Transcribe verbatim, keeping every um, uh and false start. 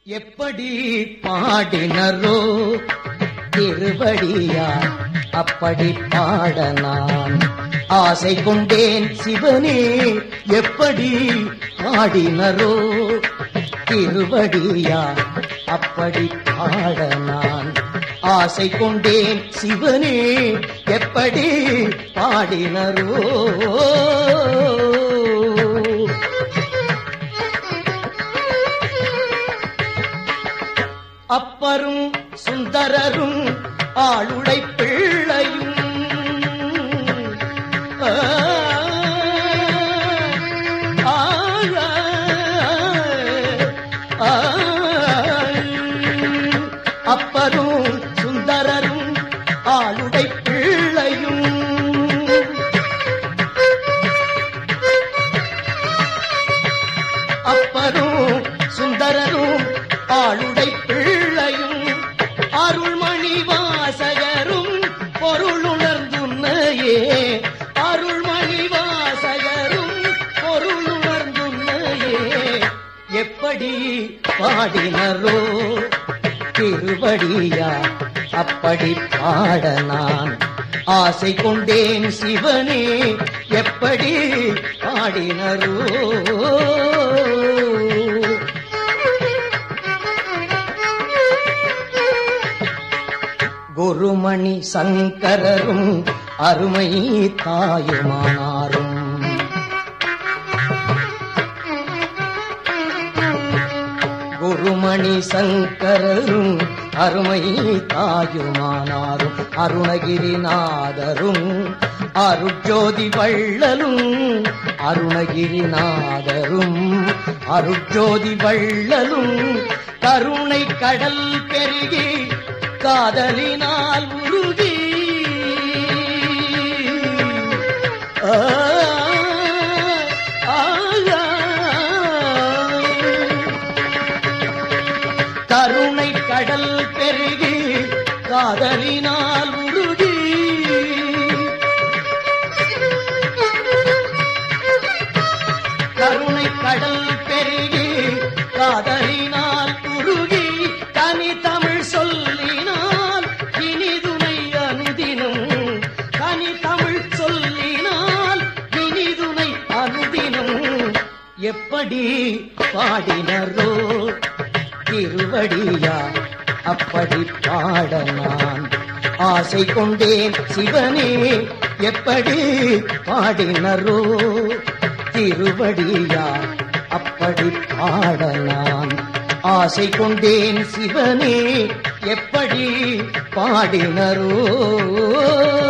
எப்படி பாடினரோ திருவடியார் அப்படி பாட நான் ஆசை கொண்டேன் சிவனே. எப்படி பாடினரோ திருவடியார் அப்படி பாட நான் ஆசை கொண்டேன் சிவனே. எப்படி பாடினரோ அப்பரும் சுந்தரரும் ஆளுடை பிள்ளையும் அப்பரும் சுந்தரரும் ஆளுடை பிள்ளையும் அப்பரும் சுந்தரரும் ஆளுடை பிள்ளையும் அருள்மணி வாசகரும் பொருளுணர்ந்துன்னையே. அருள்மணி வாசகரும் பொருளுணர்ந்துன்னையே. எப்படி பாடினரோ திருவடியார் அப்படி பாட நான் ஆசை கொண்டேன் சிவனே. எப்படி பாடினரோ குருமணி சங்கரரும் அருமை தாயுமானாரும் குருமணி சங்கரரும் அருமை தாயுமானாரும் அருணகிரிநாதரும் அருட்ஜோதி வள்ளலும் அருணகிரிநாதரும் அருட்ஜோதி வள்ளலும் கருணை கடல் பெருகி காதலினால் உருகி கருணை கடல் பெருகி காதலினால் உருகி கருணை கடல் பெருகி காதலினால் உருகி தனி தமிழ் சொல்லினால் இனிதுணை அனுதினம். தனி தமிழ் சொல்லினால் இனிதுணை அனுதினம். எப்படி பாடினரோ திருவடியார் அப்படி பாட நான் ஆசை கொண்டேன் சிவனே. எப்படி பாடினரோ திருவடியார் அப்படி பாட நான் ஆசை கொண்டேன் சிவனே. எப்படி பாடினரோ